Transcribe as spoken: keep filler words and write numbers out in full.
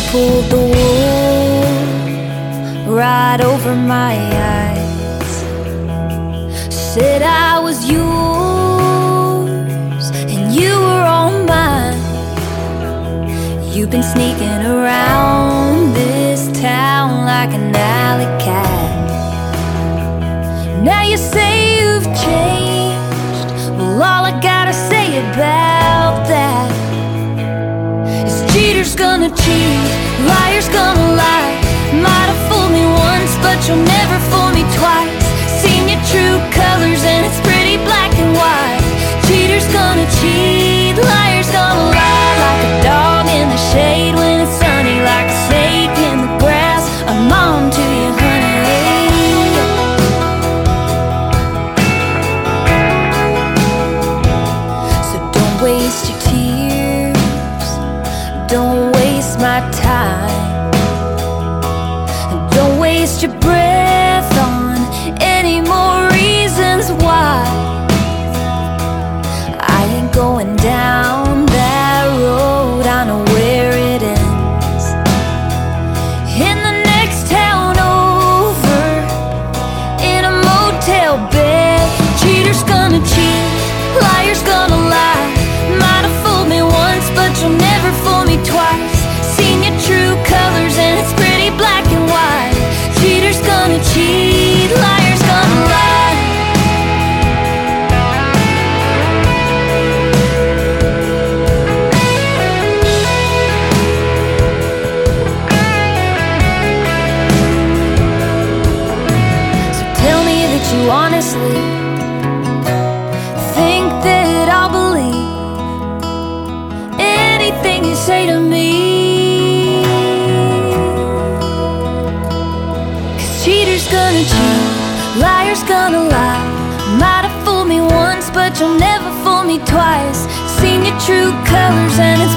pulled the wool right over my eyes. Said I was yours and you were all mine. You've been sneaking around this town like an alley cat. Now you say you've changed. Well, all I gotta say about that is cheaters gonna cheat, liars gonna lie. Might have fooled me once, but you'll never fool me twice. Seen your true colors and it's pretty black and white. Cheaters gonna cheat, liars gonna lie. Like a dog in the shade when it's sunny, like a snake in the grass. I'm on to you, honey. So don't waste your tears, don't waste my time, don't waste your breath on any more reasons why. I ain't going down that road, I know where it ends. In the next town over, in a motel bed. Cheaters gonna cheat, liars gonna lie. Might have fooled me once, but you'll never fool me twice. Seen your true colors and it's pretty black and white. Cheaters gonna cheat, liars gonna lie. So tell me that you honestly think that I'll believe anything you say to me. Cheaters gonna cheat, liars gonna lie. Might have fooled me once, but you'll never fool me twice. Seen your true colors and it's